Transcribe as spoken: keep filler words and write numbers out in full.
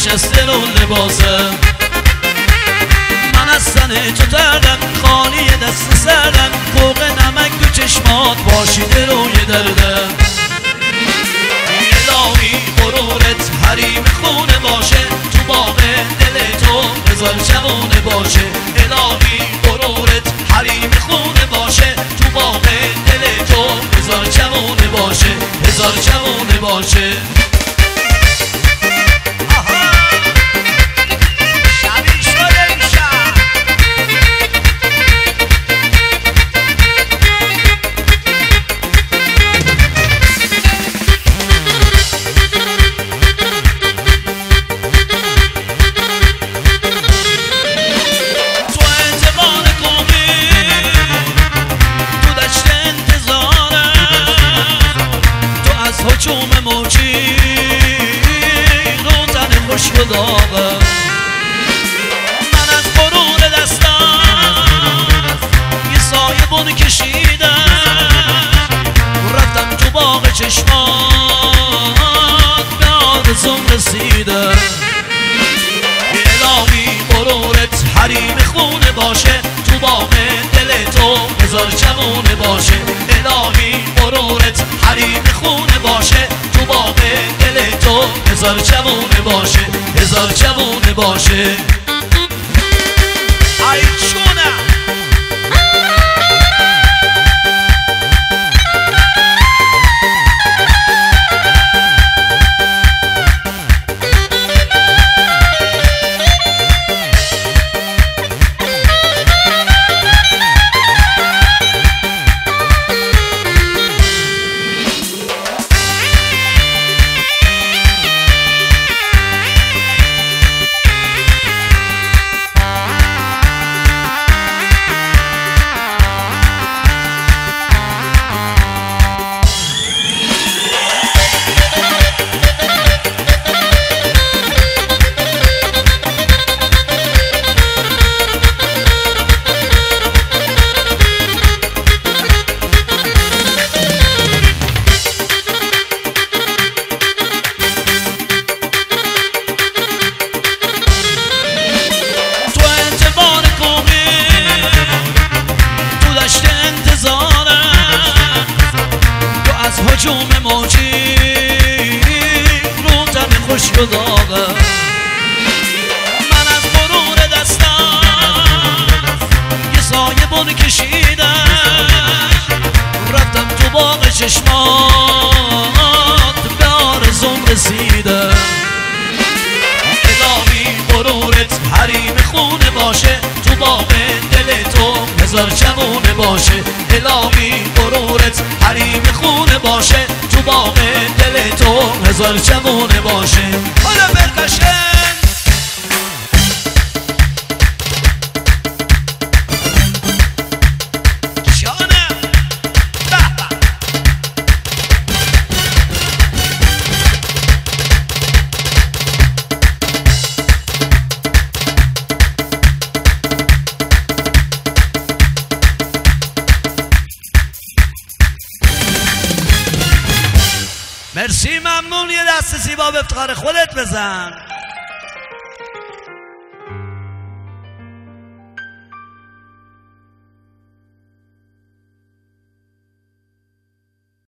نشسته رو لباسه. من از سن تو تردم خالی دست سردم، فوق نمک تو چشمات باشیده روی دردم. الهی غرورت حریم خونه باشه، تو باغ دل تو هزار جوونه باشه. الهی غرورت حریم خونه باشه، تو باغ دل تو هزار جوونه باشه، هزار جوونه باشه. هجوم موجی رو تن خشک و داغه. من از غرور دستم یه سایه بون کشیدم، رفتم تو باغ چشمات به آرزوم رسیدم. الهی غرورت حریم خونه باشه، تو باغ دل تو هزار جوونه باشه. الهی غرورت حریم خونه باشه، تو باغ دل تو هزار جوونه باشه، هزار جوونه باشه. ای چونه هجوم موجی رو تن خشک و داغه. من از غرور دستم یه سایه بون کشیدم، رفتم تو باغ چشمات به آرزوم رسیدم. الهی غرورت حریم خونه باشه، تو باغ دل تو هزار جوونه باشه. الهی غرورت حریم خونه باشه، تو باغ دل تو هزار جوونه باشه. حالا برکشن مرسی، ممنون. یه دست زیبا به افتخار خودت بزن.